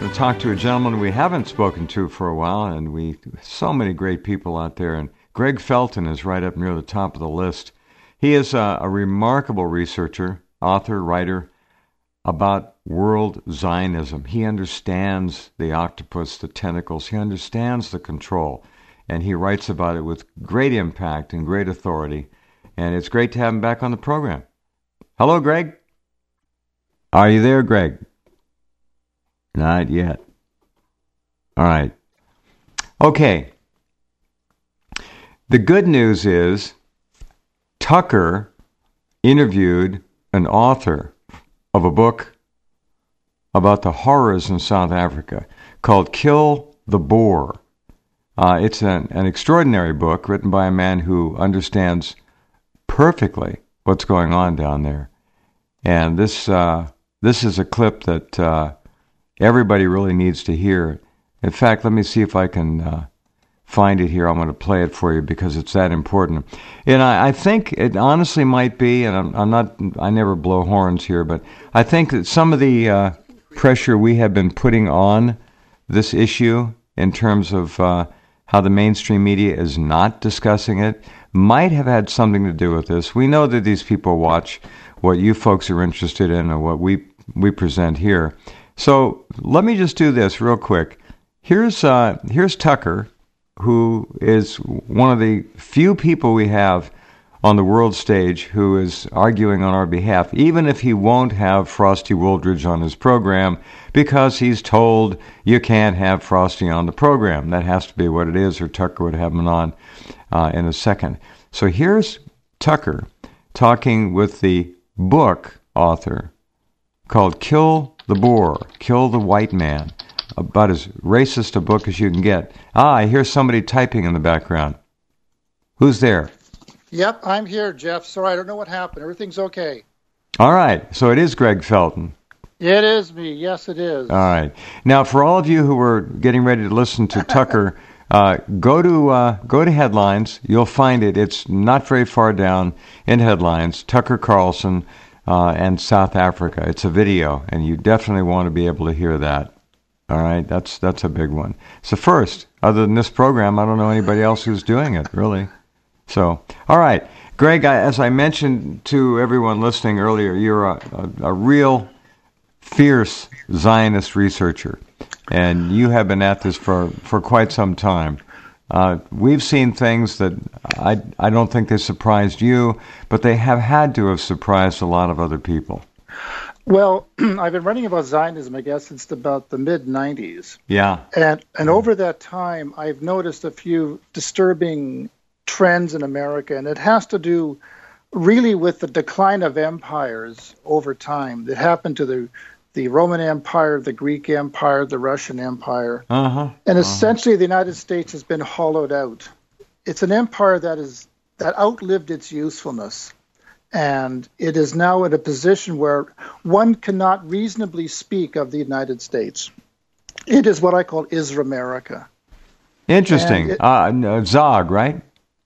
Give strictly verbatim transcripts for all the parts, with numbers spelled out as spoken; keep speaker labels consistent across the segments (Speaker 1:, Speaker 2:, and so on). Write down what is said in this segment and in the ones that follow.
Speaker 1: to talk to a gentleman we haven't spoken to for a while, and we so many great people out there. And Greg Felton is right up near the top of the list. He is a, a remarkable researcher, author, writer about world Zionism. He understands the octopus, the tentacles. He understands the control, and he writes about it with great impact and great authority. And it's great to have him back on the program. Hello, Greg. Are you there, Greg? Not yet. All right. Okay. The good news is Tucker interviewed an author of a book about the horrors in South Africa called Kill the Boer. Uh, it's an, an extraordinary book written by a man who understands perfectly what's going on down there. And this uh, this is a clip that uh, everybody really needs to hear. In fact, let me see if I can uh, find it here. I'm going to play it for you because it's that important. And I, I think it honestly might be, and I'm, I'm not, I never blow horns here, but I think that some of the uh, pressure we have been putting on this issue in terms of uh, how the mainstream media is not discussing it might have had something to do with this. We know that these people watch what you folks are interested in and what we we present here. So let me just do this real quick. Here's uh, here's Tucker, who is one of the few people we have on the world stage who is arguing on our behalf, even if he won't have Frosty Wooldridge on his program, because he's told you can't have Frosty on the program. That has to be what it is, or Tucker would have him on uh, in a second. So here's Tucker talking with the book author called Kill the Boer, Kill the White Man, about as racist a book as you can get. Ah, I hear somebody typing in the background. Who's there?
Speaker 2: Yep, I'm here, Jeff. Sorry, I don't know what happened. Everything's okay.
Speaker 1: All right, so it is Greg Felton.
Speaker 2: It is me. Yes, it is.
Speaker 1: All right. Now, for all of you who were getting ready to listen to Tucker, uh, go to uh, go to Headlines. You'll find it. It's not very far down in Headlines. Tucker Carlson uh, and South Africa. It's a video, and you definitely want to be able to hear that. All right, that's that's a big one. It's the first. Other than this program, I don't know anybody else who's doing it, really. So, all right. Greg, I, as I mentioned to everyone listening earlier, you're a, a, a real fierce Zionist researcher, and you have been at this for, for quite some time. Uh, we've seen things that I, I don't think they surprised you, but they have had to have surprised a lot of other people.
Speaker 2: Well, I've been writing about Zionism, I guess, since about the mid nineties.
Speaker 1: Yeah.
Speaker 2: And and over that time, I've noticed a few disturbing trends in America, and it has to do really with the decline of empires over time that happened to the the Roman Empire, the Greek Empire, the Russian Empire.
Speaker 1: Uh-huh.
Speaker 2: And
Speaker 1: uh-huh.
Speaker 2: essentially the United States has been hollowed out. It's an empire that is that outlived its usefulness. And it is now in a position where one cannot reasonably speak of the United States. It is what I call Isra-America.
Speaker 1: Interesting. It, uh, Zog, right?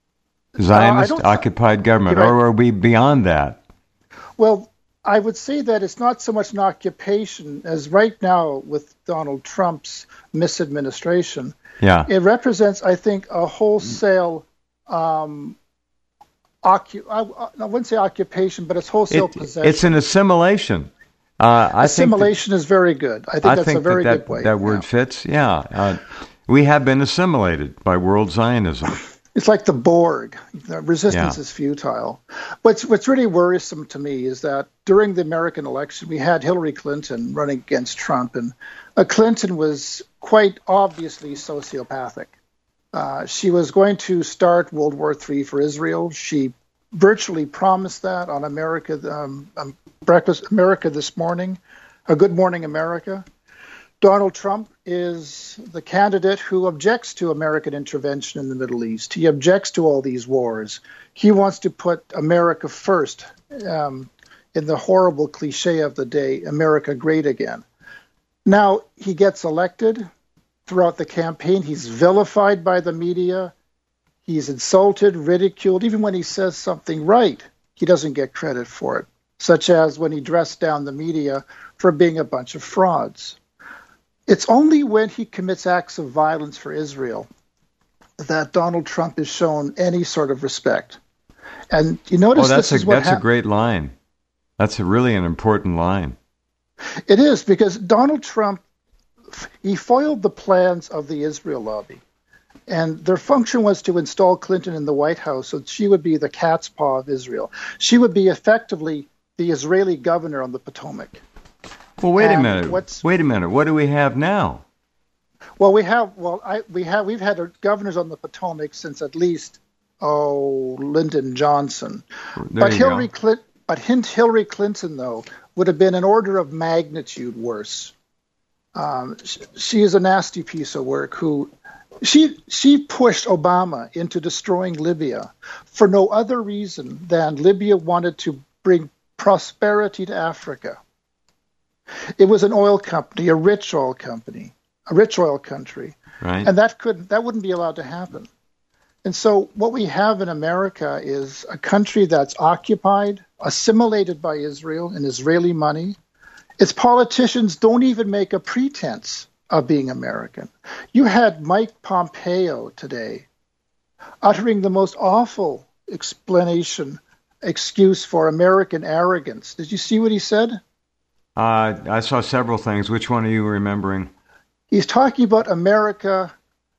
Speaker 1: Zionist uh, occupied government, right. Or are we beyond that?
Speaker 2: Well, I would say that it's not so much an occupation as right now with Donald Trump's misadministration.
Speaker 1: Yeah.
Speaker 2: It represents, I think, a wholesale, um, occu- I, I wouldn't say occupation, but it's wholesale
Speaker 1: it,
Speaker 2: possession.
Speaker 1: It's an assimilation. Uh, I
Speaker 2: assimilation
Speaker 1: think that,
Speaker 2: is very good. I think
Speaker 1: I
Speaker 2: that's
Speaker 1: think
Speaker 2: a very
Speaker 1: that,
Speaker 2: good way.
Speaker 1: That word
Speaker 2: yeah.
Speaker 1: fits, yeah. Uh, we have been assimilated by world Zionism.
Speaker 2: It's like the Borg. The resistance
Speaker 1: yeah.
Speaker 2: is futile. What's what's really worrisome to me is that during the American election, we had Hillary Clinton running against Trump, and uh, Clinton was quite obviously sociopathic. Uh, she was going to start World War Three for Israel. She virtually promised that on America, um, um, Breakfast America This Morning, a Good Morning America. Donald Trump is the candidate who objects to American intervention in the Middle East. He objects to all these wars. He wants to put America first, um, in the horrible cliche of the day, America great again. Now, he gets elected. Throughout the campaign, he's vilified by the media. He's insulted, ridiculed. Even when he says something right, he doesn't get credit for it, such as when he dressed down the media for being a bunch of frauds. It's only when he commits acts of violence for Israel that Donald Trump is shown any sort of respect. And you notice
Speaker 1: oh, that's
Speaker 2: this is
Speaker 1: a,
Speaker 2: what
Speaker 1: that's
Speaker 2: hap-
Speaker 1: a great line. That's a really an important line.
Speaker 2: It is, because Donald Trump, he foiled the plans of the Israel lobby. And their function was to install Clinton in the White House so she would be the cat's paw of Israel. She would be effectively the Israeli governor on the Potomac.
Speaker 1: Well, wait
Speaker 2: And
Speaker 1: a minute.
Speaker 2: what's-
Speaker 1: Wait a minute. What do we have now?
Speaker 2: Well, we have well, I, we have we've had governors on the Potomac since at least oh Lyndon Johnson,
Speaker 1: There
Speaker 2: but
Speaker 1: you
Speaker 2: Hillary
Speaker 1: go.
Speaker 2: Clinton, but Hillary Clinton though would have been an order of magnitude worse. Um, she, she is a nasty piece of work. Who she she pushed Obama into destroying Libya for no other reason than Libya wanted to bring prosperity to Africa. It was an oil company, a rich oil company. A rich oil country,
Speaker 1: Right.
Speaker 2: and that could that wouldn't be allowed to happen. And so what we have in America is a country that's occupied, assimilated by Israel and Israeli money. Its politicians don't even make a pretense of being American. You had Mike Pompeo today uttering the most awful explanation, excuse for American arrogance. Did you see what he said?
Speaker 1: Uh, I saw several things. Which one are you remembering?
Speaker 2: He's talking about America,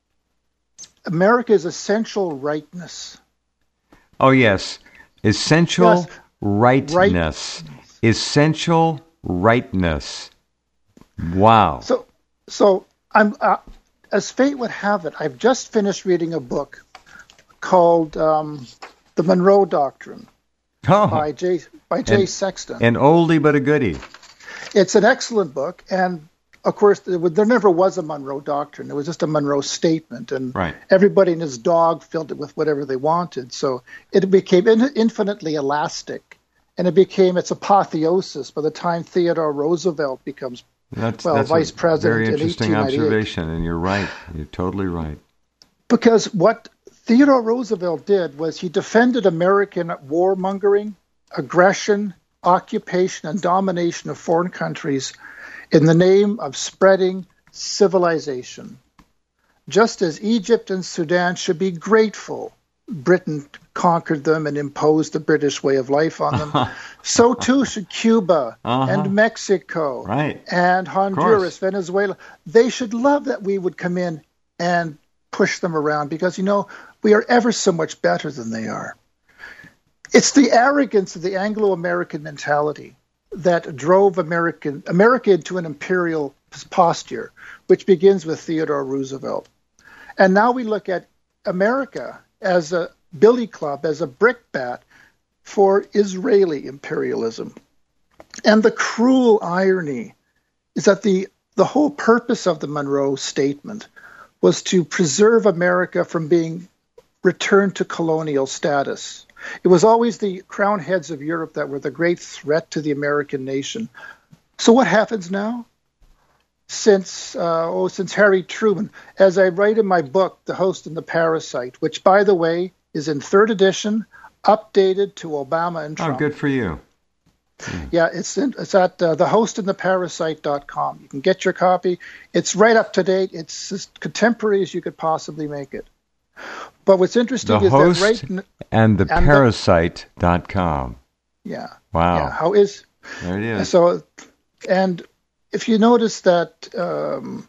Speaker 2: America's essential rightness.
Speaker 1: Oh, yes. Essential
Speaker 2: Yes.
Speaker 1: rightness. Essential rightness. Wow.
Speaker 2: So, so I'm uh, as fate would have it, I've just finished reading a book called um, "The Monroe Doctrine"
Speaker 1: Oh,
Speaker 2: by Jay by Jay
Speaker 1: And-
Speaker 2: Sexton.
Speaker 1: an oldie but a goodie.
Speaker 2: It's an excellent book, and of course, there, was- there never was a Monroe Doctrine. It was just a Monroe statement, and
Speaker 1: Right.
Speaker 2: everybody and his dog filled it with whatever they wanted. So it became in, infinitely elastic, and it became its apotheosis by the time Theodore Roosevelt becomes
Speaker 1: That's,
Speaker 2: Well,
Speaker 1: that's
Speaker 2: vice
Speaker 1: a
Speaker 2: president
Speaker 1: very
Speaker 2: in
Speaker 1: interesting
Speaker 2: eighteen ninety-eight.
Speaker 1: observation, and you're right. You're totally right.
Speaker 2: Because what Theodore Roosevelt did was he defended American warmongering, aggression, occupation, and domination of foreign countries in the name of spreading civilization. Just as Egypt and Sudan should be grateful Britain conquered them and imposed the British way of life on them, so too should Cuba
Speaker 1: Uh-huh.
Speaker 2: and Mexico
Speaker 1: Right.
Speaker 2: and Honduras,
Speaker 1: course.
Speaker 2: Venezuela. They should love that we would come in and push them around because, you know, we are ever so much better than they are. It's the arrogance of the Anglo-American mentality that drove American America into an imperial posture, which begins with Theodore Roosevelt. And now we look at America as a billy club, as a brickbat for Israeli imperialism. And the cruel irony is that the, the whole purpose of the Monroe Statement was to preserve America from being returned to colonial status. It was always the crown heads of Europe that were the great threat to the American nation. So what happens now? Since uh, oh, since Harry Truman, as I write in my book, The Host and the Parasite, which, by the way, is in third edition, updated to Obama and Trump.
Speaker 1: Oh, good for you.
Speaker 2: Yeah, it's in, it's at uh, the host and the parasite dot com. You can get your copy. It's right up to date. It's as contemporary as you could possibly make it. But what's interesting
Speaker 1: The
Speaker 2: is
Speaker 1: host
Speaker 2: that right n-
Speaker 1: and the
Speaker 2: the-
Speaker 1: parasite dot com.
Speaker 2: yeah.
Speaker 1: Wow.
Speaker 2: Yeah, how is
Speaker 1: There it is.
Speaker 2: so and if you notice that um,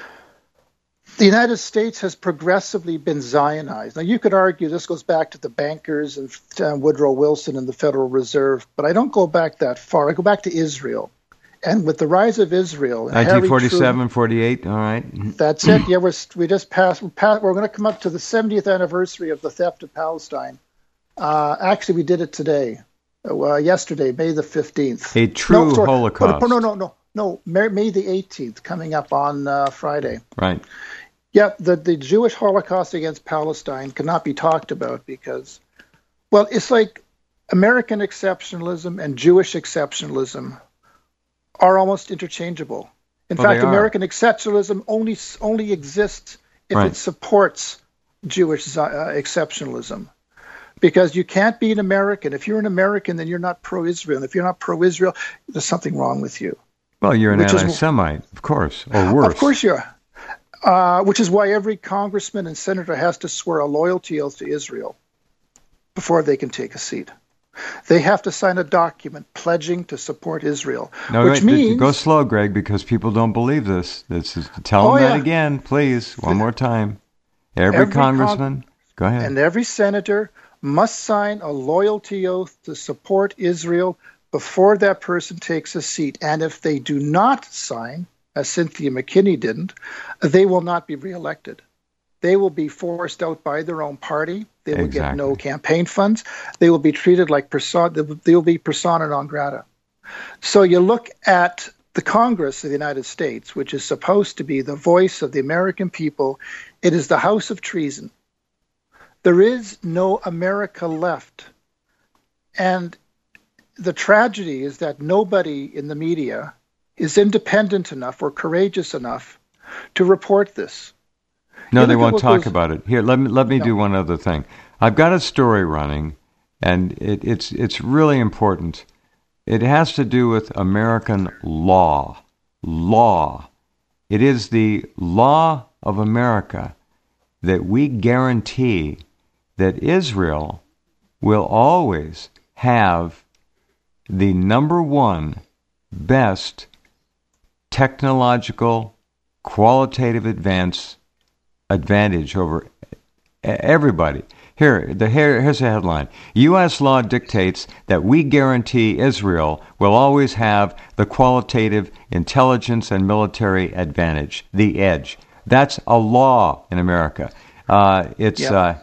Speaker 2: the United States has progressively been Zionized. Now, you could argue this goes back to the bankers and uh, Woodrow Wilson and the Federal Reserve, but I don't go back that far. I go back to Israel. And with the rise of Israel, and Harry
Speaker 1: nineteen forty-seven,
Speaker 2: Truman-
Speaker 1: forty-eight, all right.
Speaker 2: that's it. Yeah, we're, we just passed, we're, passed, we're going to come up to the seventieth anniversary of the theft of Palestine. Uh, actually, we did it today, uh, yesterday, May the fifteenth.
Speaker 1: A true
Speaker 2: no, sorry,
Speaker 1: Holocaust.
Speaker 2: No, no, no, no, May, May the eighteenth, coming up on uh, Friday.
Speaker 1: Right.
Speaker 2: Yeah, the, the Jewish Holocaust against Palestine cannot be talked about because, well, it's like American exceptionalism and Jewish exceptionalism are almost interchangeable. In
Speaker 1: Well,
Speaker 2: fact,
Speaker 1: they are.
Speaker 2: American exceptionalism only only exists if
Speaker 1: Right.
Speaker 2: it supports Jewish uh, exceptionalism. Because you can't be an American. If you're an American, then you're not pro-Israel. And if you're not pro-Israel, there's something wrong with you.
Speaker 1: Well, you're an
Speaker 2: which is-
Speaker 1: anti-Semite, of course, or worse.
Speaker 2: Of course you are. Uh, which is why every congressman and senator has to swear a loyalty oath to Israel before they can take a seat. They have to sign a document pledging to support Israel,
Speaker 1: No,
Speaker 2: which
Speaker 1: wait,
Speaker 2: means...
Speaker 1: Go slow, Greg, because people don't believe this. This is, tell them
Speaker 2: Oh,
Speaker 1: that
Speaker 2: yeah.
Speaker 1: again, please, one more time. Every,
Speaker 2: Every
Speaker 1: congressman,
Speaker 2: con-
Speaker 1: go ahead.
Speaker 2: and every senator must sign a loyalty oath to support Israel before that person takes a seat. And if they do not sign, as Cynthia McKinney didn't, they will not be reelected. They will be forced out by their own party. They will
Speaker 1: Exactly.
Speaker 2: get no campaign funds. They will be treated like persona, they will be persona non grata. So you look at the Congress of the United States, which is supposed to be the voice of the American people. It is the house of treason. There is no America left. And the tragedy is that nobody in the media is independent enough or courageous enough to report this.
Speaker 1: No,
Speaker 2: You
Speaker 1: they
Speaker 2: look at
Speaker 1: won't
Speaker 2: what
Speaker 1: talk
Speaker 2: goes-
Speaker 1: about it. Here, let me let me
Speaker 2: No.
Speaker 1: do one other thing. I've got a story running, and it, it's it's really important. It has to do with American law. Law. It is the law of America that we guarantee that Israel will always have the number one best technological qualitative advance advantage over everybody. Here, the here, here's a headline. U S law dictates that we guarantee Israel will always have the qualitative intelligence and military advantage, the edge. That's a law in America. Uh, it's
Speaker 2: Yep.
Speaker 1: uh,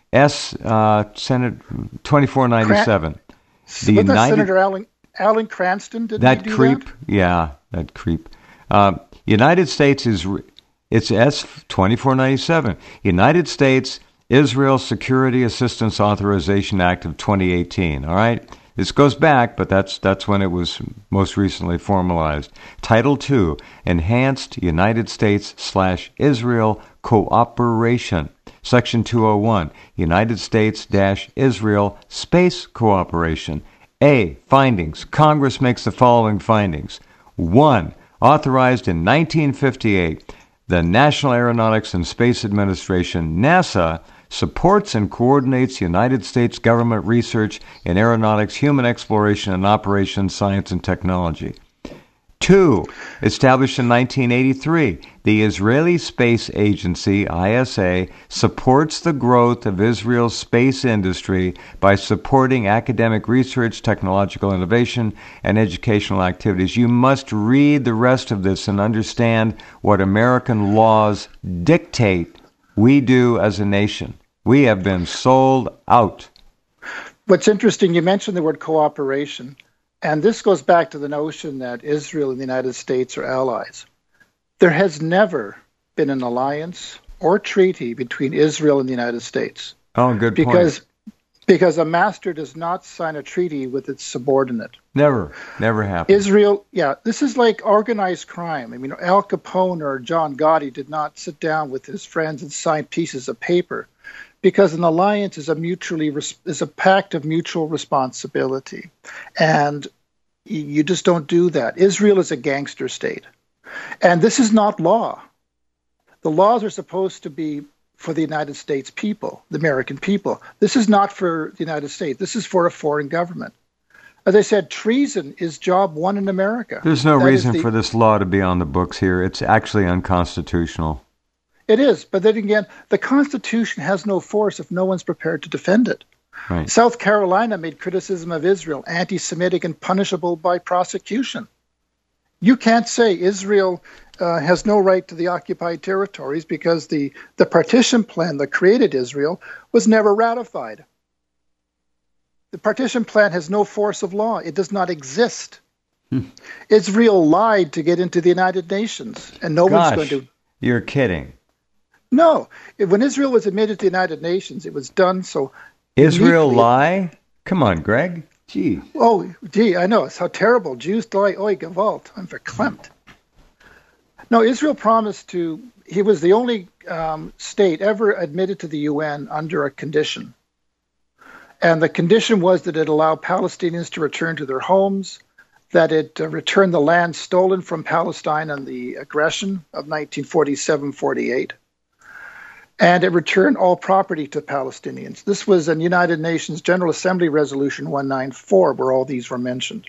Speaker 1: S uh, Senate twenty-four ninety-seven. The
Speaker 2: But that
Speaker 1: United
Speaker 2: Senator Alan, Alan Cranston, didn't
Speaker 1: that
Speaker 2: he do
Speaker 1: creep,
Speaker 2: that?
Speaker 1: yeah, that creep. Uh, United States is re- it's S twenty-four ninety-seven. United States Israel Security Assistance Authorization Act of twenty eighteen. All right, this goes back, but that's that's when it was most recently formalized. Title two: Enhanced United States slash Israel Cooperation. Section two oh one: United States dash Israel Space Cooperation. A. Findings. Congress makes the following findings. One. Authorized in nineteen fifty-eight, the National Aeronautics and Space Administration, NASA, supports and coordinates United States government research in aeronautics, human exploration and operations, science and technology. Two, established in nineteen eighty-three, the Israeli Space Agency, I S A, supports the growth of Israel's space industry by supporting academic research, technological innovation, and educational activities. You must read the rest of this and understand what American laws dictate we do as a nation. We have been sold out.
Speaker 2: What's interesting, you mentioned the word cooperation, and this goes back to the notion that Israel and the United States are allies. There has never been an alliance or treaty between Israel and the United States.
Speaker 1: Oh, good
Speaker 2: because,
Speaker 1: point.
Speaker 2: Because a master does not sign a treaty with its subordinate.
Speaker 1: Never, never happened.
Speaker 2: Israel, yeah, this is like organized crime. I mean, Al Capone or John Gotti did not sit down with his friends and sign pieces of paper, because an alliance is a mutually is a pact of mutual responsibility, and you just don't do that. Israel is a gangster state, and this is not law. The laws are supposed to be for the United States people, the American people. This is not for the United States. This is for a foreign government. As I said, treason is job one in America.
Speaker 1: There's no
Speaker 2: That
Speaker 1: reason
Speaker 2: is the-
Speaker 1: for this law to be on the books here. It's actually unconstitutional.
Speaker 2: It is, but then again, the Constitution has no force if no one's prepared to defend it.
Speaker 1: Right.
Speaker 2: South Carolina made criticism of Israel anti-Semitic and punishable by prosecution. You can't say Israel uh, has no right to the occupied territories because the, the partition plan that created Israel was never ratified. The partition plan has no force of law. It does not exist.
Speaker 1: Hmm.
Speaker 2: Israel lied to get into the United Nations, and no
Speaker 1: Gosh,
Speaker 2: one's going to...
Speaker 1: you're kidding.
Speaker 2: No. When Israel was admitted to the United Nations, it was done so...
Speaker 1: Israel
Speaker 2: uniquely-
Speaker 1: lie? Come on, Greg. Gee.
Speaker 2: Oh, gee, I know. It's how terrible. Jews lie, oi, gewalt. I'm verklempt. No, Israel promised to... He was the only um, state ever admitted to the U N under a condition. And the condition was that it allowed Palestinians to return to their homes, that it uh, returned the land stolen from Palestine in the aggression of nineteen forty-seven forty-eight. And it returned all property to Palestinians. This was in United Nations General Assembly Resolution one ninety-four, where all these were mentioned.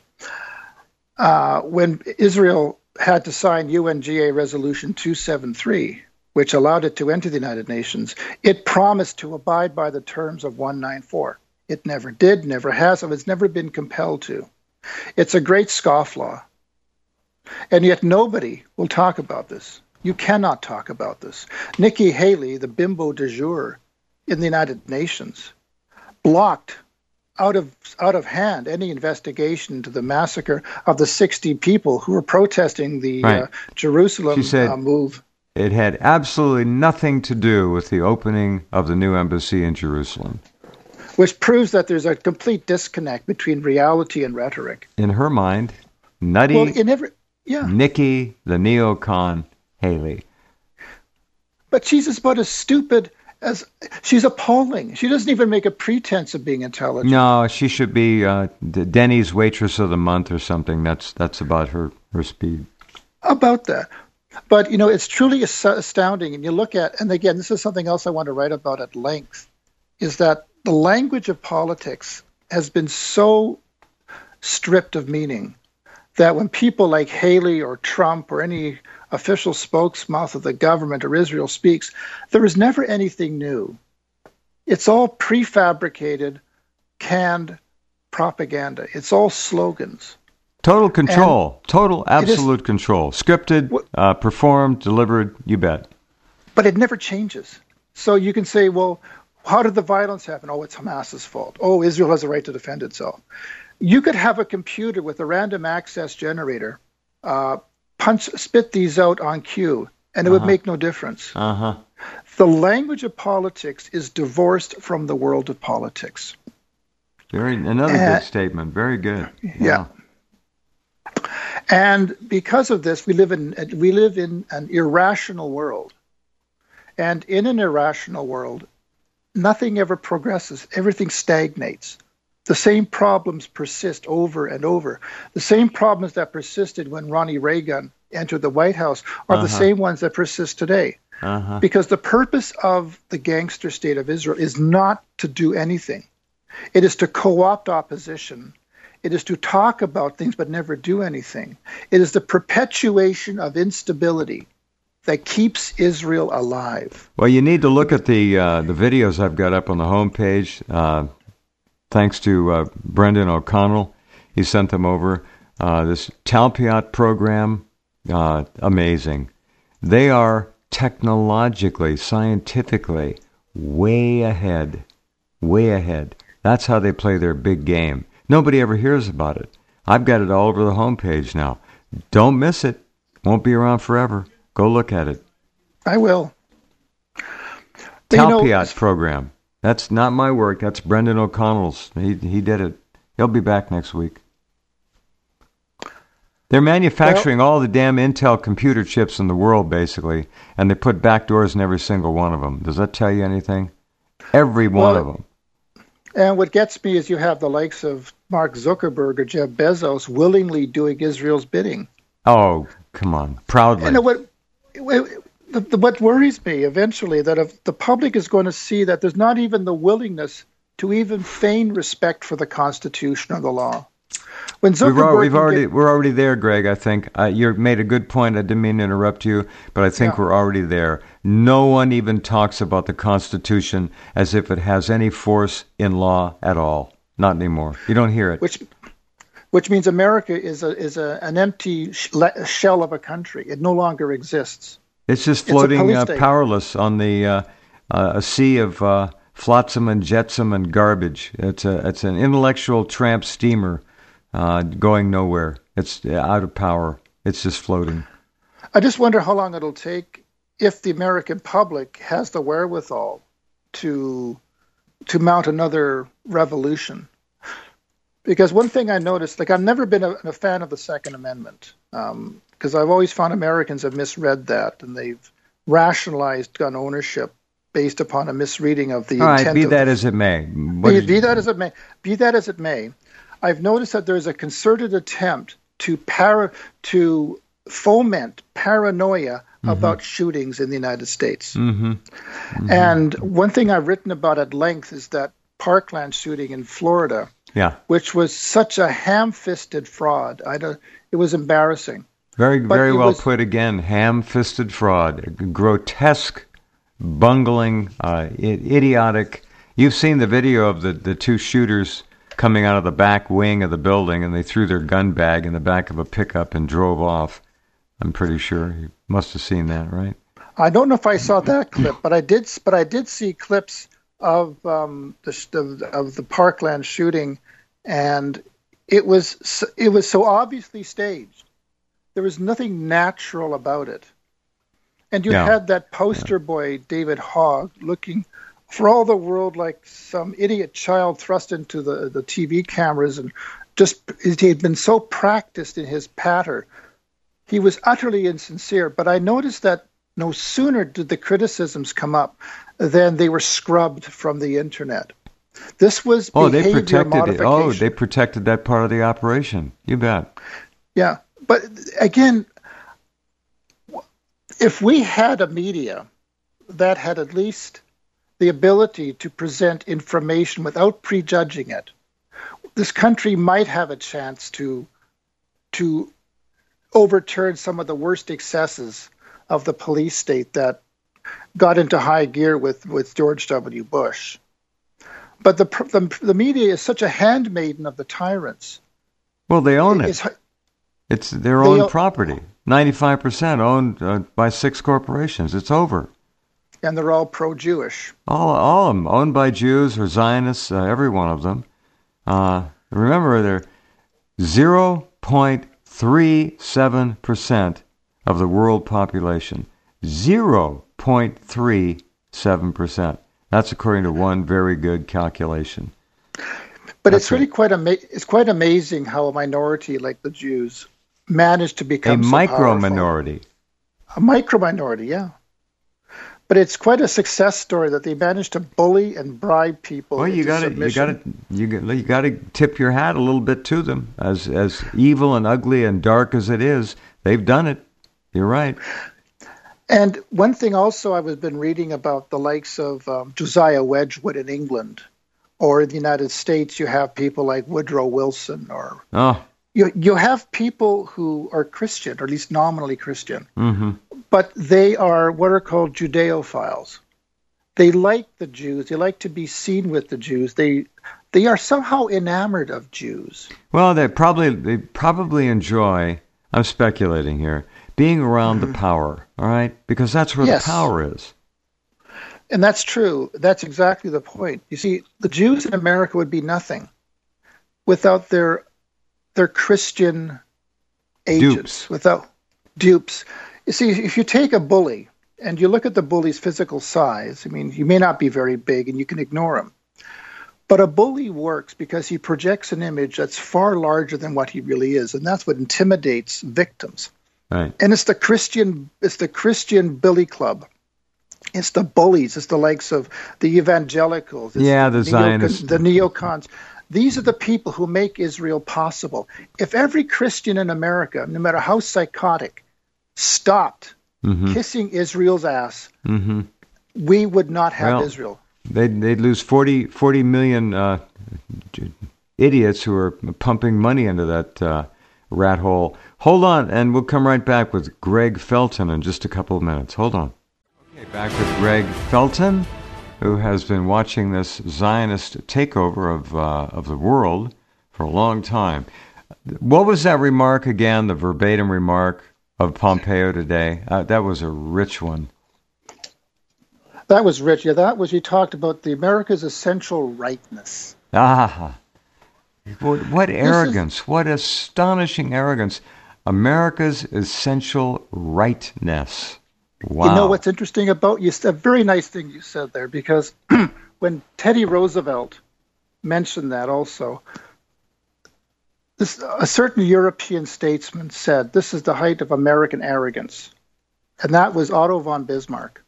Speaker 2: Uh, when Israel had to sign U N G A Resolution two seventy-three, which allowed it to enter the United Nations, it promised to abide by the terms of one ninety-four. It never did, never has, and it's never been compelled to. It's a great scofflaw. And yet nobody will talk about this. You cannot talk about this. Nikki Haley, the bimbo du jour in the United Nations, blocked out of out of hand any investigation into the massacre of the sixty people who were protesting the
Speaker 1: right.
Speaker 2: uh, Jerusalem
Speaker 1: she said
Speaker 2: uh, move.
Speaker 1: It had absolutely nothing to do with the opening of the new embassy in Jerusalem.
Speaker 2: Which proves that there's a complete disconnect between reality and rhetoric.
Speaker 1: In her mind, nutty
Speaker 2: well, in every, yeah.
Speaker 1: Nikki, the neocon, Haley.
Speaker 2: But she's about as stupid as... She's appalling. She doesn't even make a pretense of being intelligent.
Speaker 1: No, she should be uh, Denny's Waitress of the Month or something. That's that's about her, her speed.
Speaker 2: About that. But, you know, it's truly astounding. And you look at... And again, this is something else I want to write about at length, is that the language of politics has been so stripped of meaning that when people like Haley or Trump or any official spokesmouth of the government or Israel speaks, there is never anything new. It's all prefabricated, canned propaganda. It's all slogans.
Speaker 1: Total control. And total, absolute
Speaker 2: is,
Speaker 1: control. Scripted, uh, performed, delivered, you bet.
Speaker 2: But it never changes. So you can say, well, how did the violence happen? Oh, it's Hamas's fault. Oh, Israel has a right to defend itself. You could have a computer with a random access generator uh, punch, spit these out on cue, and it uh-huh. would make no difference.
Speaker 1: Uh-huh.
Speaker 2: The language of politics is divorced from the world of politics.
Speaker 1: Very another
Speaker 2: and,
Speaker 1: good statement. Very good.
Speaker 2: Yeah. yeah. And because of this, we live in we live in an irrational world. And in an irrational world, nothing ever progresses. Everything stagnates. The same problems persist over and over. The same problems that persisted when Ronnie Reagan entered the White House are uh-huh. the same ones that persist today.
Speaker 1: Uh-huh.
Speaker 2: Because the purpose of the gangster state of Israel is not to do anything. It is to co-opt opposition. It is to talk about things but never do anything. It is the perpetuation of instability that keeps Israel alive.
Speaker 1: Well, you need to look at the uh, the videos I've got up on the homepage. Uh, thanks to uh, Brendan O'Connell, he sent them over. Uh, this Talpiot program, uh, amazing. They are technologically, scientifically way ahead, way ahead. That's how they play their big game. Nobody ever hears about it. I've got it all over the homepage now. Don't miss it. Won't be around forever. Go look at it.
Speaker 2: I will.
Speaker 1: Talpiot you know, program. That's not my work. That's Brendan O'Connell's. He he did it. He'll be back next week. They're manufacturing well, all the damn Intel computer chips in the world, basically, and they put backdoors in every single one of them. Does that tell you anything? Every one
Speaker 2: well,
Speaker 1: of them.
Speaker 2: And what gets me is you have the likes of Mark Zuckerberg or Jeff Bezos willingly doing Israel's bidding.
Speaker 1: Oh, come on. Proudly.
Speaker 2: And what, what worries me eventually, that if the public is going to see that there's not even the willingness to even feign respect for the Constitution or the law. When Zuckerberg
Speaker 1: we've, we've already,
Speaker 2: get,
Speaker 1: we're already there, Greg, I think. Uh, you made a good point. I didn't mean to interrupt you, but I think yeah. we're already there. No one even talks about the Constitution as if it has any force in law at all. Not anymore. You don't hear it.
Speaker 2: Which which means America is a is a, an empty sh- shell of a country. It no longer exists.
Speaker 1: It's just floating it's uh, powerless on the uh, uh, a sea of uh, flotsam and jetsam and garbage. It's a it's an intellectual tramp steamer. Uh, going nowhere. It's out of power. It's just floating.
Speaker 2: I just wonder how long it'll take if the American public has the wherewithal to to mount another revolution. Because one thing I noticed, like I've never been a, a fan of the Second Amendment, um, because I've always found Americans have misread that and they've rationalized gun ownership based upon a misreading of the
Speaker 1: All
Speaker 2: intent.
Speaker 1: right, be
Speaker 2: of
Speaker 1: that
Speaker 2: the,
Speaker 1: as it may.
Speaker 2: Be, be that as it may. Be that as it may. I've noticed that there's a concerted attempt to para to foment paranoia
Speaker 1: mm-hmm.
Speaker 2: about shootings in the United States.
Speaker 1: Mm-hmm. Mm-hmm.
Speaker 2: And one thing I've written about at length is that Parkland shooting in Florida,
Speaker 1: yeah.
Speaker 2: which was such a ham-fisted fraud. I don't, it was embarrassing.
Speaker 1: Very,
Speaker 2: But
Speaker 1: very
Speaker 2: it
Speaker 1: well
Speaker 2: was-
Speaker 1: put again. Ham-fisted fraud, grotesque, bungling, uh, I- idiotic. You've seen the video of the, the two shooters coming out of the back wing of the building, and they threw their gun bag in the back of a pickup and drove off. I'm pretty sure you must have seen that, right?
Speaker 2: I don't know if I saw that clip, but I did. But I did see clips of um, the of, of the Parkland shooting, and it was it was so obviously staged. There was nothing natural about it, and you
Speaker 1: Yeah.
Speaker 2: had that poster boy David Hogg looking, for all the world, like some idiot child thrust into the the T V cameras, and just he had been so practiced in his patter. He was utterly insincere, but I noticed that no sooner did the criticisms come up than they were scrubbed from the internet. This was
Speaker 1: Oh, they
Speaker 2: behavior
Speaker 1: protected it.
Speaker 2: modification.
Speaker 1: Oh, they protected that part of the operation. You bet.
Speaker 2: Yeah, but again, if we had a media that had at least the ability to present information without prejudging it, this country might have a chance to to overturn some of the worst excesses of the police state that got into high gear with, with George W. Bush. But the, the the media is such a handmaiden of the tyrants.
Speaker 1: Well, they own it.
Speaker 2: It's,
Speaker 1: It's their
Speaker 2: They
Speaker 1: own
Speaker 2: o-
Speaker 1: property. ninety-five percent owned uh, by six corporations. It's over.
Speaker 2: and they're all pro-Jewish.
Speaker 1: All, all of them owned by Jews or Zionists, uh, every one of them. Uh, remember, they're zero point three seven percent of the world population. zero point three seven percent. That's according to one very good calculation.
Speaker 2: But
Speaker 1: That's
Speaker 2: it's really
Speaker 1: right.
Speaker 2: quite ama- it's quite amazing how a minority like the Jews managed to
Speaker 1: A
Speaker 2: become so
Speaker 1: micro
Speaker 2: powerful.
Speaker 1: minority.
Speaker 2: A micro minority, yeah. But it's quite a success story that they managed to bully and bribe people.
Speaker 1: Well, you
Speaker 2: into
Speaker 1: got to you
Speaker 2: submission.
Speaker 1: got to you got you got to tip your hat a little bit to them. As as evil and ugly and dark as it is, they've done it. You're right.
Speaker 2: And one thing also I've been reading about the likes of um, Josiah Wedgwood in England, or in the United States, you have people like Woodrow Wilson, or
Speaker 1: Oh,
Speaker 2: you you have people who are Christian, or at least nominally Christian,
Speaker 1: mm-hmm.
Speaker 2: but they are what are called Judeophiles. They like the Jews. They like to be seen with the Jews. They they are somehow enamored of Jews.
Speaker 1: Well, they probably they probably enjoy. I'm speculating here. Being around the power, all right, because that's where
Speaker 2: Yes.
Speaker 1: the power is.
Speaker 2: And that's true. That's exactly the point. You see, the Jews in America would be nothing without their their Christian agents,
Speaker 1: Dupes.
Speaker 2: without dupes. You see, if you take a bully and you look at the bully's physical size, I mean, he may not be very big and you can ignore him. But a bully works because he projects an image that's far larger than what he really is, and that's what intimidates victims.
Speaker 1: Right.
Speaker 2: And it's the Christian, it's the Christian Billy Club. It's the bullies. It's the likes of the evangelicals. It's
Speaker 1: Yeah, the
Speaker 2: neo-
Speaker 1: Zionists.
Speaker 2: the neocons. These are the people who make Israel possible. If every Christian in America, no matter how psychotic, stopped
Speaker 1: Mm-hmm.
Speaker 2: kissing Israel's ass,
Speaker 1: Mm-hmm.
Speaker 2: we would not have
Speaker 1: Well,
Speaker 2: Israel.
Speaker 1: They'd they'd lose forty, forty million uh, j- idiots who are pumping money into that uh, rat hole. Hold on, and we'll come right back with Greg Felton in just a couple of minutes. Hold on. Okay, back with Greg Felton, who has been watching this Zionist takeover of uh, of the world for a long time. What was that remark again? The verbatim remark of Pompeo today. Uh, that was a rich one.
Speaker 2: That was rich. Yeah, that was, he talked about the America's essential rightness.
Speaker 1: Ah, what, what
Speaker 2: is-
Speaker 1: arrogance! What astonishing arrogance! America's essential rightness. Wow.
Speaker 2: You know what's interesting about you? A very nice thing you said there, because when Teddy Roosevelt mentioned that also, this, a certain European statesman said, this is the height of American arrogance. And that was Otto von Bismarck.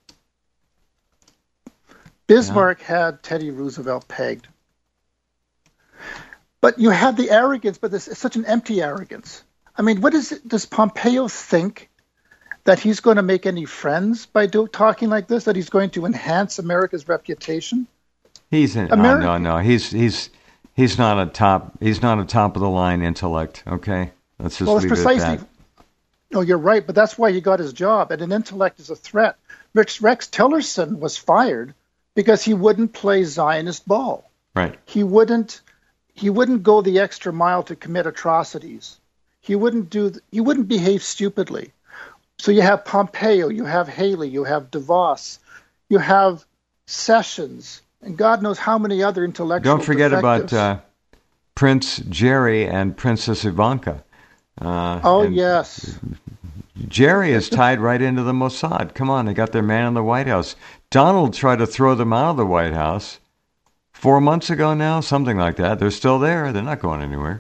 Speaker 2: Bismarck had Teddy Roosevelt pegged. But you had the arrogance, but this is such an empty arrogance. I mean, what is it? Does Pompeo think that he's going to make any friends by do, talking like this? That he's going to enhance America's reputation?
Speaker 1: He's in, Ameri- oh, no, no. He's he's he's not a top. He's not a top of the line intellect. Okay, let's just
Speaker 2: well,
Speaker 1: leave
Speaker 2: it's precisely,
Speaker 1: it at that.
Speaker 2: No, you're right, but that's why he got his job. And an intellect is a threat. Rex, Rex Tillerson was fired because he wouldn't play Zionist ball.
Speaker 1: Right.
Speaker 2: He wouldn't. He wouldn't go the extra mile to commit atrocities. He wouldn't do. He wouldn't behave stupidly. So you have Pompeo, you have Haley, you have DeVos, you have Sessions, and God knows how many other intellectual.
Speaker 1: Don't forget
Speaker 2: defectives.
Speaker 1: about uh, Prince Jerry and Princess Ivanka. Uh,
Speaker 2: oh yes.
Speaker 1: Jerry is tied right into the Mossad. Come on, they got their man in the White House. Donald tried to throw them out of the White House four months ago now, something like that. They're still there. They're not going anywhere.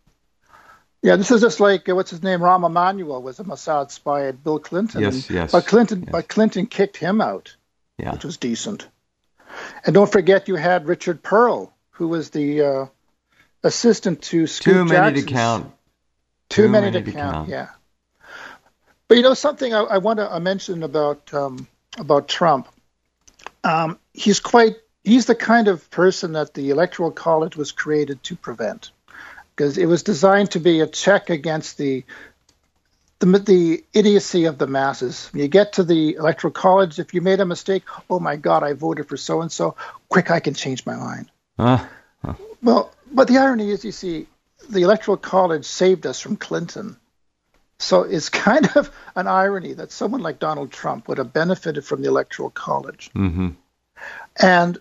Speaker 2: Yeah, this is just like, uh, what's his name, Rahm Emanuel was a Mossad spy at Bill Clinton.
Speaker 1: Yes,
Speaker 2: and,
Speaker 1: yes.
Speaker 2: But Clinton,
Speaker 1: yes.
Speaker 2: but Clinton kicked him out,
Speaker 1: yeah.
Speaker 2: which was decent. And don't forget you had Richard Pearl, who was the uh, assistant to Scoop
Speaker 1: Too many
Speaker 2: Jackson's.
Speaker 1: to count.
Speaker 2: Too, Too many,
Speaker 1: many
Speaker 2: to,
Speaker 1: to
Speaker 2: count,
Speaker 1: count,
Speaker 2: yeah. But you know something I, I want to mention about um, about Trump. Um, he's quite he's the kind of person that the Electoral College was created to prevent, because it was designed to be a check against the the, the idiocy of the masses. When you get to the Electoral College, if you made a mistake, oh my God, I voted for so and so. Quick, I can change my mind.
Speaker 1: Uh, huh.
Speaker 2: Well, but the irony is, you see, the Electoral College saved us from Clinton. So it's kind of an irony that someone like Donald Trump would have benefited from the Electoral College.
Speaker 1: Mm-hmm.
Speaker 2: And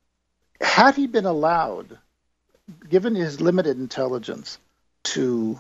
Speaker 2: had he been allowed, given his limited intelligence, to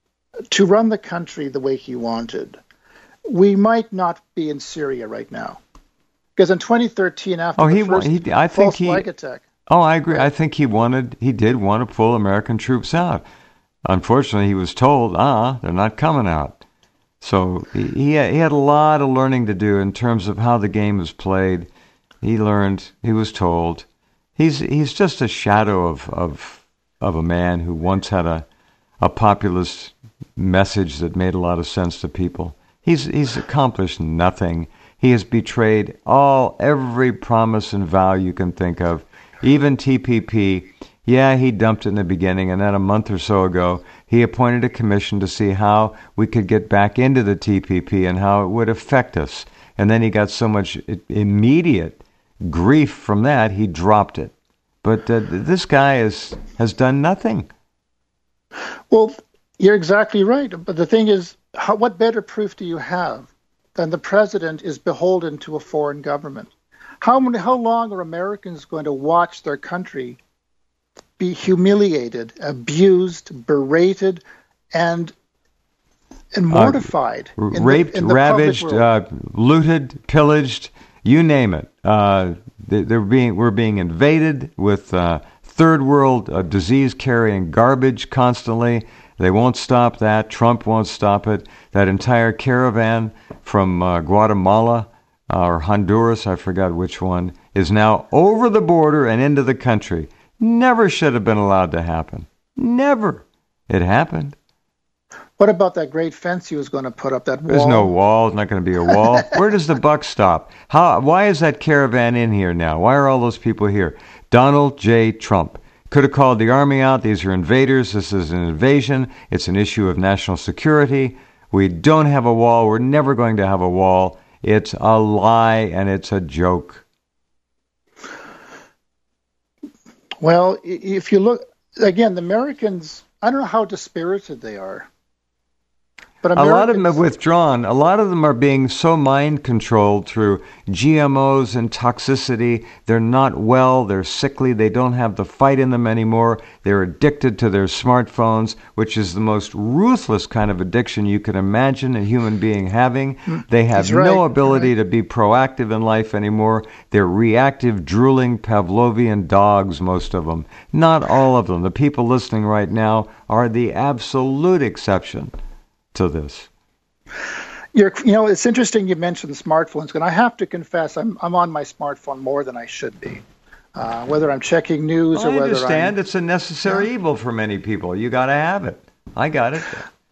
Speaker 2: to run the country the way he wanted, we might not be in Syria right now. Because in twenty thirteen, after
Speaker 1: oh,
Speaker 2: the
Speaker 1: he,
Speaker 2: first
Speaker 1: he, I
Speaker 2: false
Speaker 1: think he,
Speaker 2: flag attack...
Speaker 1: Oh, I agree. I think he wanted, he did want to pull American troops out. Unfortunately, he was told, ah, they're not coming out. So he he had, he had a lot of learning to do in terms of how the game is played. He learned, he was told. He's he's just a shadow of of, of a man who once had a, a populist message that made a lot of sense to people. He's he's accomplished nothing. He has betrayed all, every promise and vow you can think of. Even T P P, yeah, he dumped it in the beginning, and then a month or so ago, he appointed a commission to see how we could get back into the T P P and how it would affect us. And then he got so much immediate grief from that, he dropped it. But uh, this guy is, has done nothing.
Speaker 2: Well, you're exactly right. But the thing is, how, what better proof do you have than the president is beholden to a foreign government? How many, how long are Americans going to watch their country be humiliated, abused, berated, and and mortified,
Speaker 1: uh,
Speaker 2: in
Speaker 1: raped,
Speaker 2: the, in the
Speaker 1: ravaged, uh, looted, pillaged, you name it. Uh, they, they're being we're being invaded with uh, third world uh, disease carrying garbage constantly. They won't stop that. Trump won't stop it. That entire caravan from uh, Guatemala uh, or Honduras, I forgot which one, is now over the border and into the country. Never should have been allowed to happen. Never. It happened.
Speaker 2: What about that great fence he was going to put up, that wall?
Speaker 1: There's no wall. There's not going to be a wall. Where does the buck stop? How? Why is that caravan in here now? Why are all those people here? Donald J. Trump could have called the army out. These are invaders. This is an invasion. It's an issue of national security. We don't have a wall. We're never going to have a wall. It's a lie, and it's a joke.
Speaker 2: Well, if you look, again, the Americans, I don't know how dispirited they are. But
Speaker 1: a lot of them have withdrawn. A lot of them are being so mind-controlled through G M Os and toxicity. They're not well. They're sickly. They don't have the fight in them anymore. They're addicted to their smartphones, which is the most ruthless kind of addiction you can imagine a human being having. They have
Speaker 2: right.
Speaker 1: no ability
Speaker 2: right.
Speaker 1: to be proactive in life anymore. They're reactive, drooling, Pavlovian dogs, most of them. Not all of them. The people listening right now are the absolute exception to this.
Speaker 2: You're, you know, it's interesting you mentioned smartphones, and I have to confess, I'm I'm on my smartphone more than I should be. Uh, whether I'm checking news
Speaker 1: well,
Speaker 2: or whether
Speaker 1: I understand
Speaker 2: I'm,
Speaker 1: it's a necessary
Speaker 2: yeah.
Speaker 1: evil for many people. You got to have it. I got it.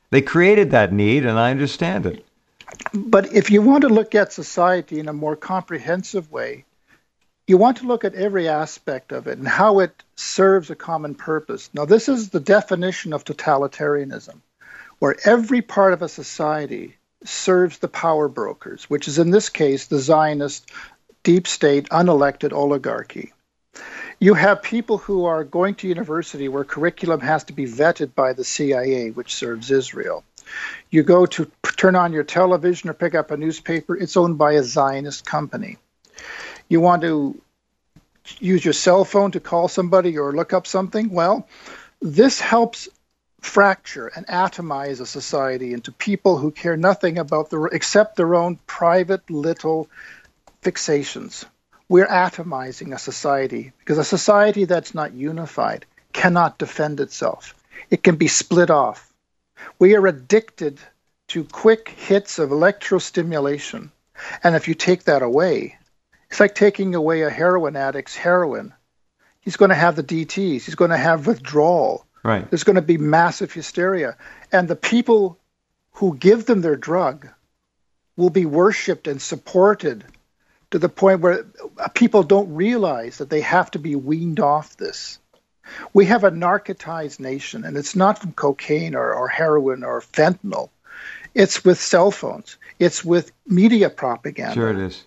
Speaker 1: They created that need, and I understand it.
Speaker 2: But if you want to look at society in a more comprehensive way, you want to look at every aspect of it and how it serves a common purpose. Now, this is the definition of totalitarianism, where every part of a society serves the power brokers, which is in this case the Zionist deep state unelected oligarchy. You have people who are going to university where curriculum has to be vetted by the C I A, which serves Israel. You go to turn on your television or pick up a newspaper, it's owned by a Zionist company. You want to use your cell phone to call somebody or look up something? Well, this helps fracture and atomize a society into people who care nothing about the except their own private little fixations. We're atomizing a society because a society that's not unified cannot defend itself. It can be split off. We are addicted to quick hits of electrostimulation. And if you take that away, it's like taking away a heroin addict's heroin. He's going to have the D Ts. He's going to have withdrawal.
Speaker 1: Right.
Speaker 2: There's going to be massive hysteria. And the people who give them their drug will be worshipped and supported to the point where people don't realize that they have to be weaned off this. We have a narcotized nation, and it's not from cocaine or, or heroin or fentanyl. It's with cell phones. It's with media propaganda.
Speaker 1: Sure it is.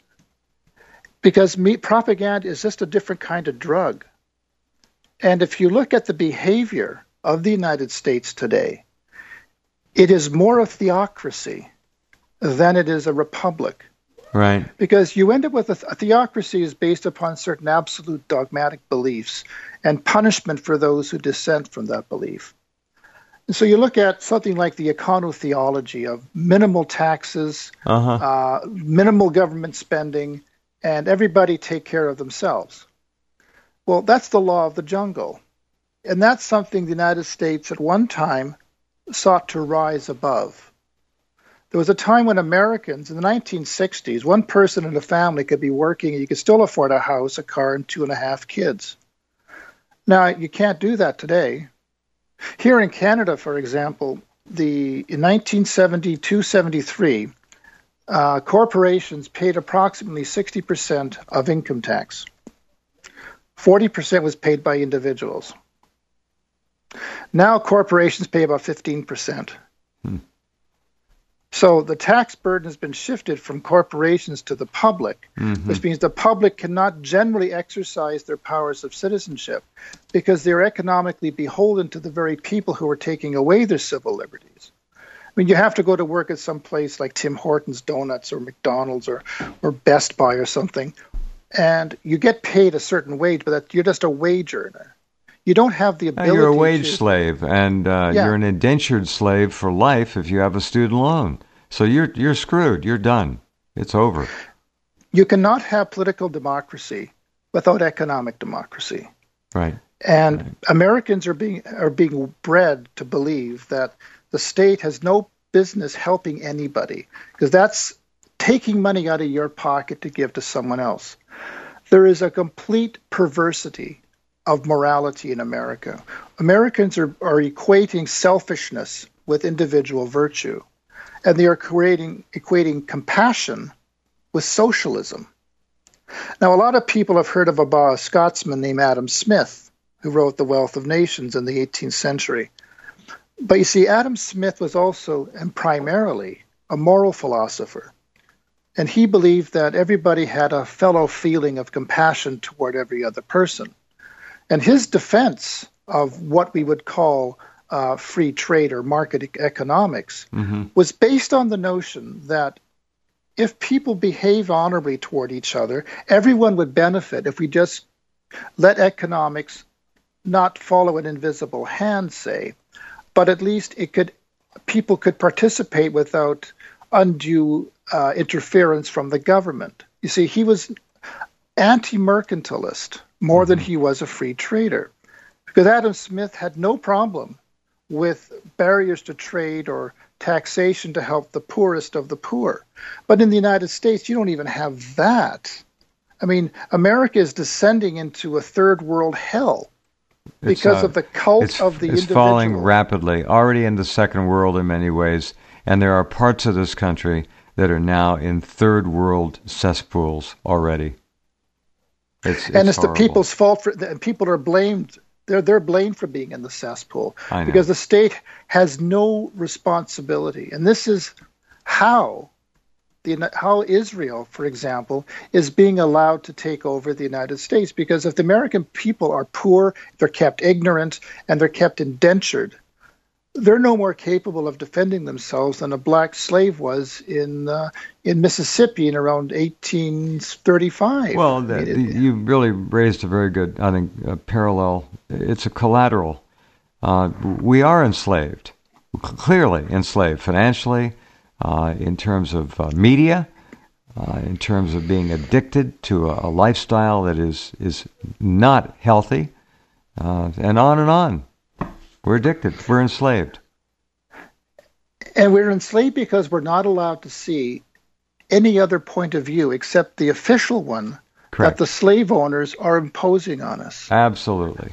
Speaker 2: Because me, propaganda is just a different kind of drug. And if you look at the behavior of the United States today, it is more a theocracy than it is a republic.
Speaker 1: Right.
Speaker 2: Because you end up with a, a theocracy is based upon certain absolute dogmatic beliefs and punishment for those who dissent from that belief. And so you look at something like the econotheology of minimal taxes,
Speaker 1: uh-huh.
Speaker 2: uh, minimal government spending, and everybody take care of themselves. Well, that's the law of the jungle. And that's something the United States at one time sought to rise above. There was a time when Americans in the nineteen sixties, one person in a family could be working and you could still afford a house, a car, and two and a half kids. Now, you can't do that today. Here in Canada, for example, the in nineteen seventy-two seventy-three, uh, corporations paid approximately sixty percent of income tax. forty percent was paid by individuals. Now corporations pay about fifteen percent. Hmm. So the tax burden has been shifted from corporations to the public, mm-hmm. which means the public cannot generally exercise their powers of citizenship because they're economically beholden to the very people who are taking away their civil liberties. I mean, you have to go to work at some place like Tim Hortons Donuts or McDonald's or, or Best Buy or something, and you get paid a certain wage, but that you're just a wage earner. You don't have the ability.
Speaker 1: You're a wage
Speaker 2: to,
Speaker 1: slave, and uh,
Speaker 2: yeah.
Speaker 1: you're an indentured slave for life if you have a student loan. So you're you're screwed. You're done. It's over.
Speaker 2: You cannot have political democracy without economic democracy.
Speaker 1: Right.
Speaker 2: And
Speaker 1: right.
Speaker 2: Americans are being are being bred to believe that the state has no business helping anybody because that's taking money out of your pocket to give to someone else. There is a complete perversity of morality in America. Americans are, are equating selfishness with individual virtue, and they are creating, equating compassion with socialism. Now, a lot of people have heard of a, a Scotsman named Adam Smith, who wrote The Wealth of Nations in the eighteenth century. But you see, Adam Smith was also, and primarily, a moral philosopher. And he believed that everybody had a fellow feeling of compassion toward every other person. And his defense of what we would call uh, free trade or market economics mm-hmm. was based on the notion that if people behave honorably toward each other, everyone would benefit if we just let economics not follow an invisible hand, say, but at least it could people could participate without undue uh, interference from the government. You see, he was anti-mercantilist more than he was a free trader. Because Adam Smith had no problem with barriers to trade or taxation to help the poorest of the poor. But in the United States, you don't even have that. I mean, America is descending into a third world hell because
Speaker 1: uh,
Speaker 2: of the cult
Speaker 1: it's,
Speaker 2: of the
Speaker 1: it's
Speaker 2: individual.
Speaker 1: falling rapidly, already in the second world in many ways, and there are parts of this country that are now in third world cesspools already. It's, it's
Speaker 2: and it's
Speaker 1: horrible.
Speaker 2: the people's fault for the people are blamed. They're they're blamed for being in the cesspool
Speaker 1: I know.
Speaker 2: because the state has no responsibility, and this is how the how Israel, for example, is being allowed to take over the United States. Because if the American people are poor, they're kept ignorant, and they're kept indentured, they're no more capable of defending themselves than a black slave was in uh, in Mississippi in around eighteen thirty-five.
Speaker 1: Well, the,
Speaker 2: I mean, it,
Speaker 1: the, you really raised a very good, I think, uh, parallel. It's a collateral. Uh, we are enslaved, clearly enslaved financially, uh, in terms of uh, media, uh, in terms of being addicted to a, a lifestyle that is is not healthy, uh, and on and on. We're addicted. We're enslaved.
Speaker 2: And we're enslaved because we're not allowed to see any other point of view except the official one
Speaker 1: Correct.
Speaker 2: that the slave owners are imposing on us.
Speaker 1: Absolutely.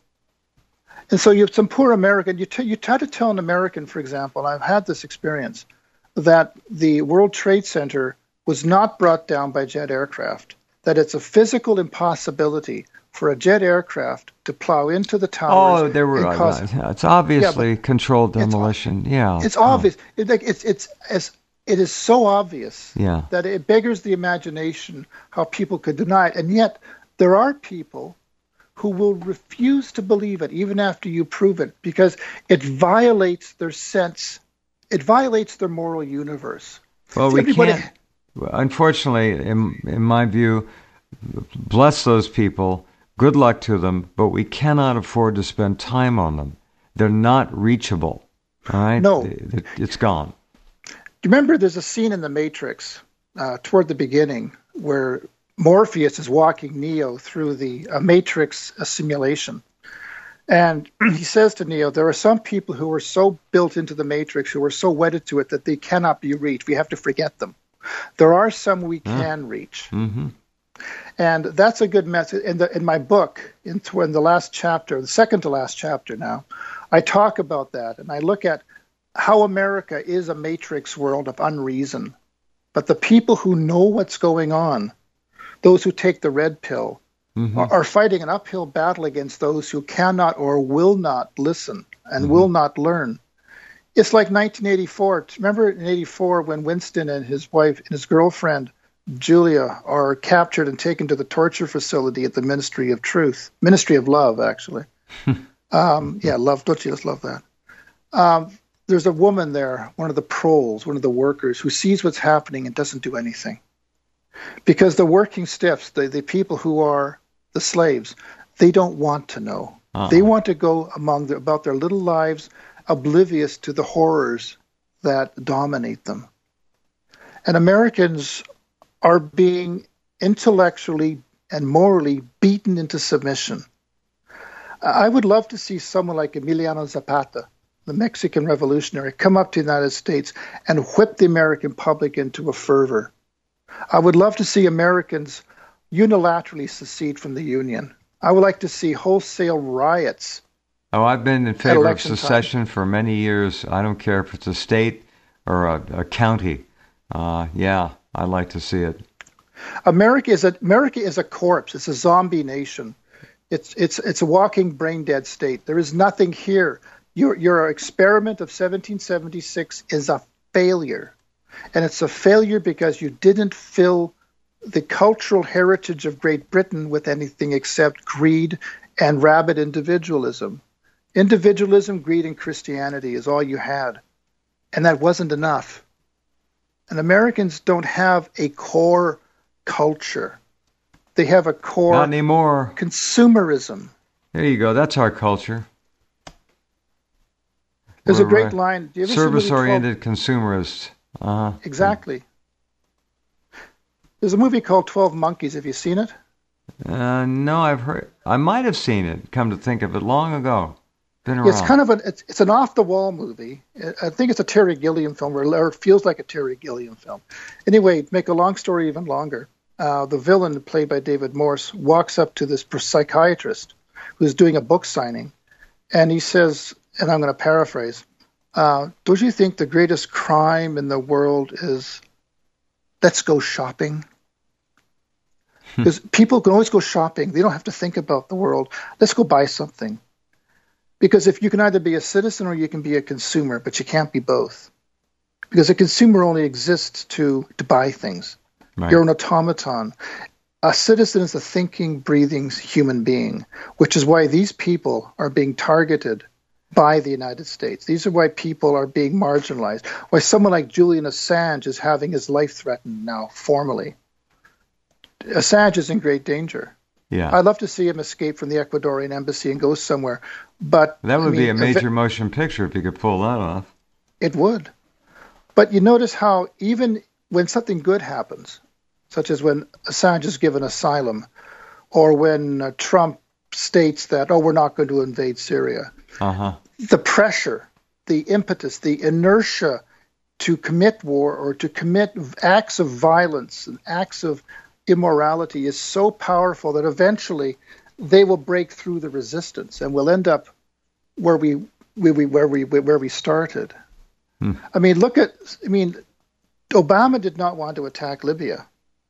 Speaker 2: And so you have some poor American, you, t- you try to tell an American, for example, I've had this experience, that the World Trade Center was not brought down by jet aircraft, that it's a physical impossibility for a jet aircraft to plow into the towers.
Speaker 1: Oh, there were.
Speaker 2: And cause,
Speaker 1: uh, it's obviously
Speaker 2: yeah,
Speaker 1: controlled demolition.
Speaker 2: It's,
Speaker 1: yeah,
Speaker 2: it's
Speaker 1: oh.
Speaker 2: obvious. It, like it's it's as it is so obvious
Speaker 1: yeah.
Speaker 2: that it beggars the imagination how people could deny it, and yet there are people who will refuse to believe it even after you prove it because it violates their sense, it violates their moral universe.
Speaker 1: Well, we
Speaker 2: Everybody,
Speaker 1: can't. Unfortunately, in in my view, bless those people. Good luck to them, but we cannot afford to spend time on them. They're not reachable. All right?
Speaker 2: No.
Speaker 1: It, it's gone.
Speaker 2: Do you remember there's a scene in The Matrix uh, toward the beginning where Morpheus is walking Neo through the uh, Matrix uh, simulation. And he says to Neo, there are some people who are so built into the Matrix, who are so wedded to it that they cannot be reached. We have to forget them. There are some we
Speaker 1: yeah.
Speaker 2: can reach.
Speaker 1: Mm-hmm.
Speaker 2: And that's a good message. In the in my book, in, in the last chapter, the second to last chapter now, I talk about that. And I look at how America is a matrix world of unreason. But the people who know what's going on, those who take the red pill, mm-hmm. are, are fighting an uphill battle against those who cannot or will not listen and mm-hmm. will not learn. It's like nineteen eighty-four. Remember in eighty-four when Winston and his wife and his girlfriend Julia are captured and taken to the torture facility at the Ministry of Truth, Ministry of Love, actually. um, yeah, love. Don't you just love that? Um, there's a woman there, one of the proles, one of the workers, who sees what's happening and doesn't do anything. Because the working stiffs, the, the people who are the slaves, they don't want to know. Uh-uh. They want to go among the, about their little lives, oblivious to the horrors that dominate them. And Americans are being intellectually and morally beaten into submission. I would love to see someone like Emiliano Zapata, the Mexican revolutionary, come up to the United States and whip the American public into a fervor. I would love to see Americans unilaterally secede from the Union. I would like to see wholesale riots.
Speaker 1: Oh, I've been in favor of secession time. for many years. I don't care if it's a state or a, a county. Uh, yeah. I'd like to see it. America is a America is a corpse. It's a zombie nation. It's it's it's a walking brain dead state. There is nothing here. Your your experiment of seventeen seventy-six is a failure, and it's a failure because you didn't fill the cultural heritage of Great Britain with anything except greed and rabid individualism. Individualism, greed, and Christianity is all you had, and that wasn't enough. And Americans don't have a core culture. They have a core Not anymore.
Speaker 2: consumerism.
Speaker 1: There you go. That's our culture.
Speaker 2: There's
Speaker 1: We're,
Speaker 2: a great
Speaker 1: uh,
Speaker 2: line. Do you ever
Speaker 1: service-oriented consumerists. Uh-huh.
Speaker 2: Exactly. There's a movie called twelve Monkeys. Have you seen it?
Speaker 1: Uh, no, I've heard. I might have seen it, come to think of it, long ago. Been around.
Speaker 2: It's kind of an it's, it's an off-the-wall movie. I think it's a Terry Gilliam film, or it feels like a Terry Gilliam film. Anyway, to make a long story even longer, uh, the villain, played by David Morse, walks up to this psychiatrist who's doing a book signing, and he says, and I'm going to paraphrase, uh, don't you think the greatest crime in the world is let's go shopping? Because people can always go shopping. They don't have to think about the world. Let's go buy something. Because if you can either be a citizen or you can be a consumer, but you can't be both. Because a consumer only exists to, to buy things. Right. You're an automaton. A citizen is a thinking, breathing human being, which is why these people are being targeted by the United States. These are why people are being marginalized. Why someone like Julian Assange is having his life threatened now, formally. Assange is in great danger.
Speaker 1: Yeah.
Speaker 2: I'd love to see him escape from the Ecuadorian embassy and go somewhere. But
Speaker 1: that would
Speaker 2: I mean,
Speaker 1: be a major ev- motion picture if you could pull that off.
Speaker 2: It would. But you notice how even when something good happens, such as when Assange is given asylum, or when uh, Trump states that, oh, we're not going to invade Syria,
Speaker 1: uh-huh.
Speaker 2: the pressure, the impetus, the inertia to commit war or to commit acts of violence and acts of immorality is so powerful that eventually they will break through the resistance and we'll end up where we, where we, where we, where we started. Hmm. I mean, look at, I mean, Obama did not want to attack Libya,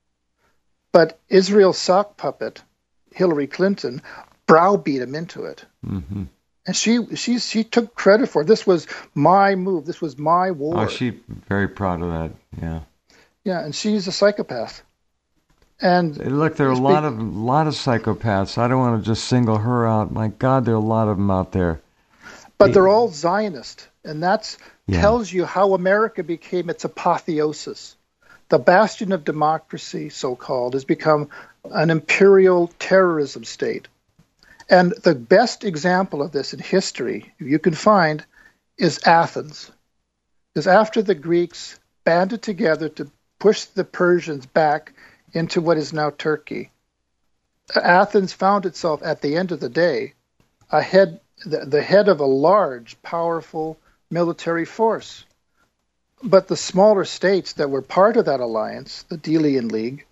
Speaker 2: but Israel's sock puppet, Hillary Clinton, browbeat him into it.
Speaker 1: Mm-hmm.
Speaker 2: And she, she, she took credit for it. This was my move. This was my war.
Speaker 1: Oh, she's very proud of that. Yeah.
Speaker 2: Yeah. And she's a psychopath. And
Speaker 1: look, there are a lot of lot of psychopaths. I don't want to just single her out. My God, there are a lot of them out there.
Speaker 2: But they're all Zionist, and that
Speaker 1: yeah.
Speaker 2: tells you how America became its apotheosis. The bastion of democracy, so-called, has become an imperial terrorism state. And the best example of this in history you can find is Athens. Because after the Greeks banded together to push the Persians back into what is now Turkey, Athens found itself at the end of the day a head, the, the head of a large, powerful military force. But the smaller states that were part of that alliance, the Delian League,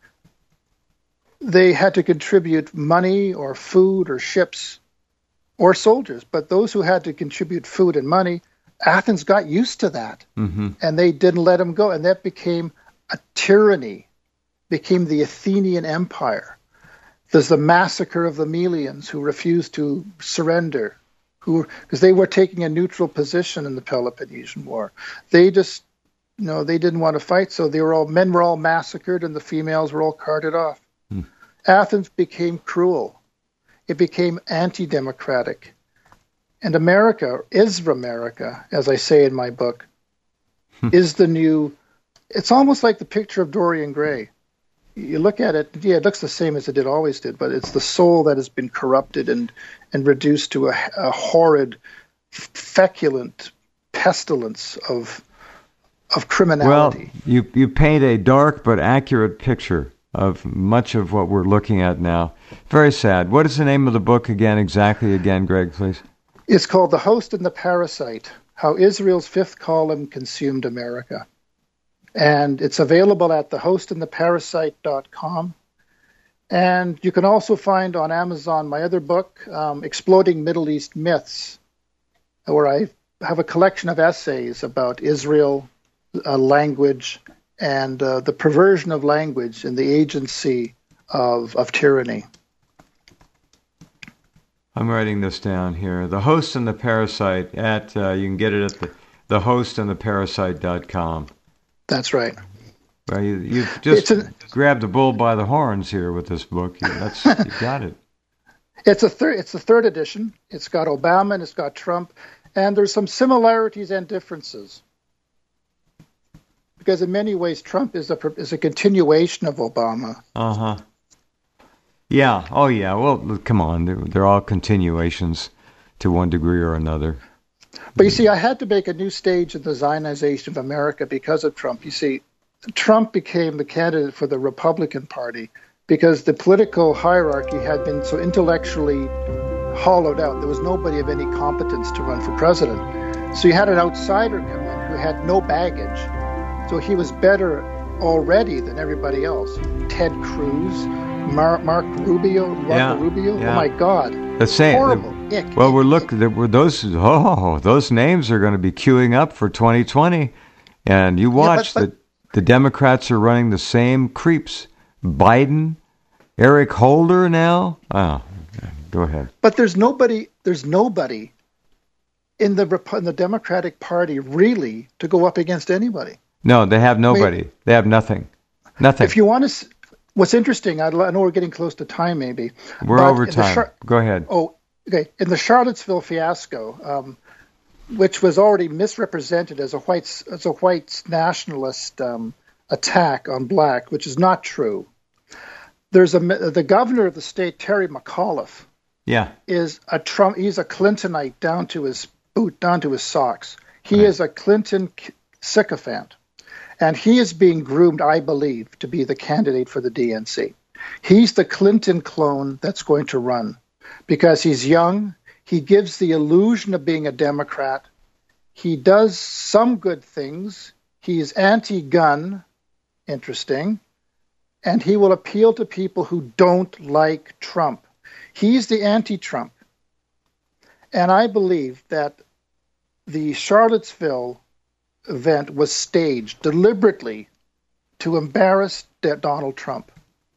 Speaker 2: they had to contribute money or food or ships or soldiers. But those who had to contribute food and money, Athens got used to that.
Speaker 1: Mm-hmm.
Speaker 2: And they didn't let them go. And that became a tyranny. Became the Athenian Empire. There's the massacre of the Melians who refused to surrender, who because they were taking a neutral position in the Peloponnesian War. They just, you know, they didn't want to fight, so they were all men were all massacred and the females were all carted off.
Speaker 1: Hmm.
Speaker 2: Athens became cruel. It became anti-democratic. And America, is America, as I say in my book, hmm. is the new. It's almost like the picture of Dorian Gray. You look at it, yeah, it looks the same as it did always did, but it's the soul that has been corrupted and, and reduced to a, a horrid, feculent pestilence of of criminality.
Speaker 1: Well, you you paint a dark but accurate picture of much of what we're looking at now. Very sad. What is the name of the book again, exactly again, Greg, please?
Speaker 2: It's called The Host and the Parasite, How Israel's Fifth Column Consumed America. And it's available at the host and the parasite dot com. And you can also find on Amazon my other book, um, Exploding Middle East Myths, where I have a collection of essays about Israel, uh, language, and uh, the perversion of language and the agency of, of tyranny.
Speaker 1: I'm writing this down here. The Host and the Parasite, at uh, you can get it at the, the host and the parasite dot com.
Speaker 2: That's right.
Speaker 1: Well, you, you've just a, grabbed the bull by the horns here with this book. You, that's, you got it.
Speaker 2: It's a third. It's the third edition. It's got Obama and it's got Trump, and there's some similarities and differences. Because in many ways, Trump is a is a continuation of Obama.
Speaker 1: Uh huh. Yeah. Oh, yeah. Well, come on. They're, they're all continuations to one degree or another.
Speaker 2: But you see, I had to make a new stage in the Zionization of America because of Trump. You see, Trump became the candidate for the Republican Party because the political hierarchy had been so intellectually hollowed out. There was nobody of any competence to run for president. So you had an outsider come in who had no baggage. So he was better already than everybody else. Ted Cruz, Mar- Mark Rubio, Marco
Speaker 1: Yeah,
Speaker 2: Rubio.
Speaker 1: yeah.
Speaker 2: Oh my God,
Speaker 1: The same.
Speaker 2: horrible. Ick,
Speaker 1: Well,
Speaker 2: ick,
Speaker 1: we're
Speaker 2: ick.
Speaker 1: looking. We're those. Oh, those names are going to be queuing up for twenty twenty, and you watch
Speaker 2: but-
Speaker 1: the the Democrats are running the same creeps. Biden, Eric Holder now. Oh, go ahead.
Speaker 2: But there's nobody. There's nobody in the Rep- in the Democratic Party really to go up against anybody.
Speaker 1: No, they have nobody. They have nothing. Nothing.
Speaker 2: If you want to, what's interesting, I I know we're getting close to time, maybe.
Speaker 1: We're
Speaker 2: but
Speaker 1: over
Speaker 2: in the
Speaker 1: time.
Speaker 2: Char-
Speaker 1: Go ahead.
Speaker 2: oh, okay. In the Charlottesville fiasco, um, which was already misrepresented as a white as a white nationalist um, attack on black, which is not true. There's a the governor of the state, Terry McAuliffe,
Speaker 1: Yeah.
Speaker 2: is a Trump. He's a Clintonite down to his boot, down to his socks. He
Speaker 1: Right.
Speaker 2: is a Clinton sycophant. And he is being groomed, I believe, to be the candidate for the D N C. He's the Clinton clone that's going to run because he's young. He gives the illusion of being a Democrat. He does some good things. He's anti-gun, interesting. And he will appeal to people who don't like Trump. He's the anti-Trump. And I believe that the Charlottesville event was staged deliberately to embarrass D- Donald Trump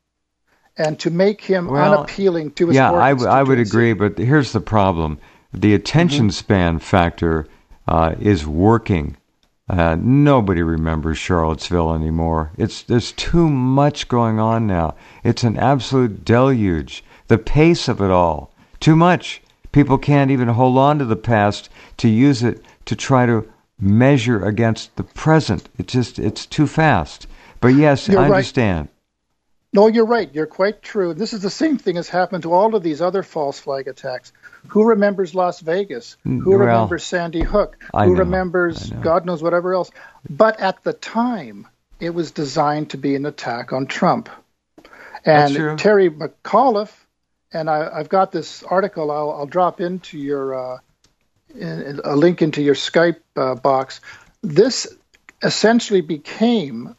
Speaker 2: and to make him
Speaker 1: Well,
Speaker 2: unappealing to his
Speaker 1: Yeah,
Speaker 2: core
Speaker 1: I, w- I would
Speaker 2: constituency.
Speaker 1: agree, but here's the problem. The attention
Speaker 2: Mm-hmm.
Speaker 1: span factor uh, is working. Uh, nobody remembers Charlottesville anymore. It's There's too much going on now. It's an absolute deluge. The pace of it all, too much. People can't even hold on to the past to use it to try to measure against the present. It just it's too fast. But yes,
Speaker 2: You're
Speaker 1: I
Speaker 2: right.
Speaker 1: understand.
Speaker 2: No, you're right. You're quite true. This is the same thing has happened to all of these other false flag attacks. Who remembers Las Vegas? Who
Speaker 1: well,
Speaker 2: remembers Sandy Hook?
Speaker 1: I
Speaker 2: Who
Speaker 1: know,
Speaker 2: remembers
Speaker 1: I know.
Speaker 2: God knows whatever else? But at the time, it was designed to be an attack on Trump.
Speaker 1: That's
Speaker 2: And
Speaker 1: true.
Speaker 2: Terry McAuliffe, and I, I've got this article. I'll, I'll drop into your uh, in, a link into your Skype uh, box. This essentially became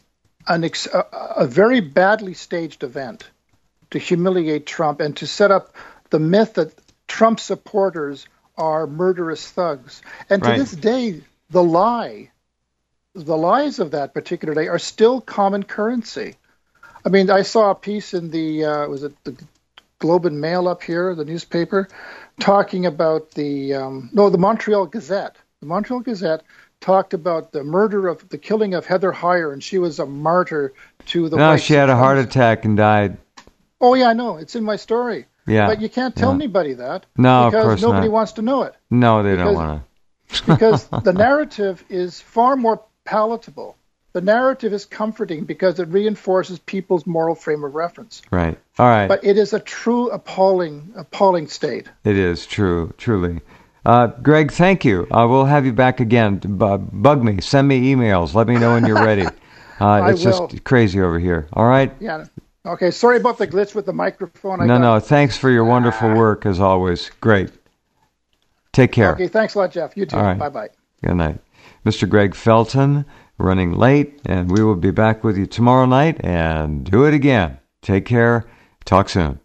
Speaker 2: an ex- a, a very badly staged event to humiliate Trump and to set up the myth that Trump supporters are murderous thugs. And to
Speaker 1: Right.
Speaker 2: this day, the lie, the lies of that particular day are still common currency. I mean, I saw a piece in the, uh, was it the Globe and Mail up here, the newspaper, talking about the, um, no, the Montreal Gazette. The Montreal Gazette talked about the murder of, the killing of Heather Heyer, and she was a martyr to the
Speaker 1: No,
Speaker 2: white
Speaker 1: she had a heart
Speaker 2: supremacists.
Speaker 1: attack and died.
Speaker 2: Oh, yeah, I know. It's in my story.
Speaker 1: Yeah.
Speaker 2: But you can't tell
Speaker 1: yeah.
Speaker 2: anybody that
Speaker 1: No, of
Speaker 2: because
Speaker 1: course
Speaker 2: nobody
Speaker 1: not.
Speaker 2: wants to know it.
Speaker 1: No, they don't
Speaker 2: Because-
Speaker 1: want to.
Speaker 2: Because the narrative is far more palatable. The narrative is comforting because it reinforces people's moral frame of reference.
Speaker 1: Right. All right.
Speaker 2: But it is a true appalling, appalling state.
Speaker 1: It is true, truly. Uh, Greg, thank you. Uh, we'll have you back again. Bu- bug me. Send me emails. Let me know when you're ready. Uh,
Speaker 2: I
Speaker 1: it's
Speaker 2: will.
Speaker 1: just crazy over here. All right?
Speaker 2: Yeah. Okay. Sorry about the glitch with the microphone. I
Speaker 1: No,
Speaker 2: got-
Speaker 1: no. Thanks for your wonderful work, as always. Great. Take care.
Speaker 2: Okay. Thanks a lot, Jeff. You too.
Speaker 1: All right.
Speaker 2: Bye bye.
Speaker 1: Good night. Mister Greg Felton, running late, and we will be back with you tomorrow night and do it again. Take care. Talk soon.